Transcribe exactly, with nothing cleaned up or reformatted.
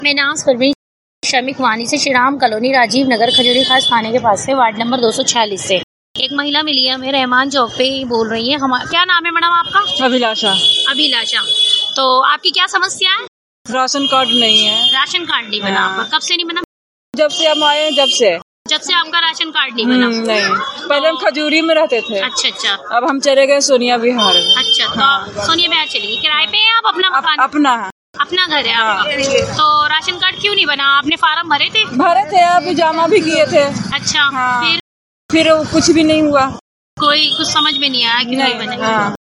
मैं नाम परवीन श्रमिक वानी से श्रीराम कॉलोनी राजीव नगर खजूरी खास थाने के पास से वार्ड नंबर दो सौ छियालीस से एक महिला मिली है हमें रहमान चौक पे ही बोल रही है। हम क्या नाम है मैडम आपका? अभिलाषा। अभिलाषा, तो आपकी क्या समस्या है? राशन कार्ड नहीं है। राशन कार्ड नहीं बना आपका? कब से नहीं बना? जब से हम आए हैं, जब से जब से आपका राशन कार्ड नहीं बना? नहीं, पहले हम खजूरी में रहते थे। अच्छा अच्छा। अब हम चले गए सोनिया विहार में। अच्छा, तो हाँ। सोनिया विहार चली गई। किराए पे है आप? अपना मकान? अपना है। अपना घर है आपका? तो राशन कार्ड क्यों नहीं बना? आपने फार्म भरे थे? भरे थे, अभी जमा भी किए थे। अच्छा, हाँ। फिर फिर कुछ भी नहीं हुआ। कोई कुछ समझ में नहीं आया कि नहीं बने। हाँ।